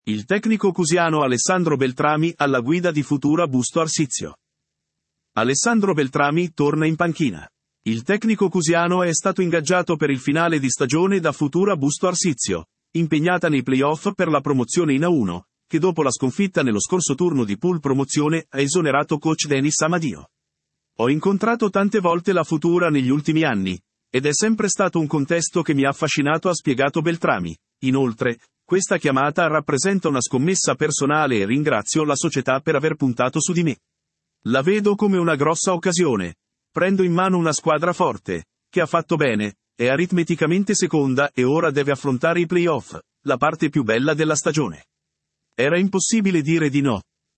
Il tecnico cusiano Alessandro Beltrami alla guida di Futura Busto Arsizio. Alessandro Beltrami torna in panchina. Il tecnico cusiano è stato ingaggiato per il finale di stagione da Futura Busto Arsizio, impegnata nei play-off per la promozione in A1, che dopo la sconfitta nello scorso turno di pool promozione ha esonerato coach Denis Amadio. Ho incontrato tante volte la Futura negli ultimi anni, ed è sempre stato un contesto che mi ha affascinato, ha spiegato Beltrami. Inoltre, questa chiamata rappresenta una scommessa personale e ringrazio la società per aver puntato su di me. La vedo come una grossa occasione. Prendo in mano una squadra forte, che ha fatto bene, è aritmeticamente seconda e ora deve affrontare i play-off, la parte più bella della stagione. Era impossibile dire di no.